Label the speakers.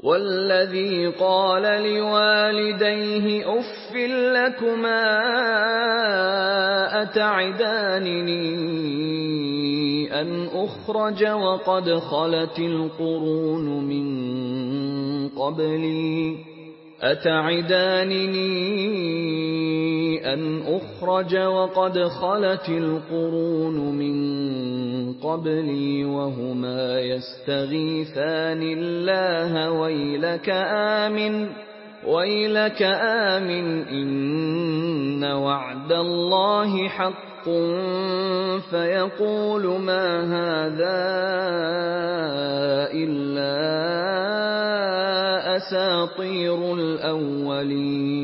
Speaker 1: وَالَّذِي قَالَ لِوَالِدَيْهِ أُفٍّ لَّكُمَا أَتَعِدَانِنِي أَنْ أُخْرَجَ وَقَدْ خَلَتِ الْقُرُونُ مِن قَبْلِي وَهُمَا يَسْتَغِيثَانِ اللَّهَ وَيْلَكَ آمِنْ إِنَّ وَعْدَ اللَّهِ حَقٌّ فَيَقُولُ مَا هَٰذَا إِلَّا أَسَاطِيرُ الْأَوَّلِينَ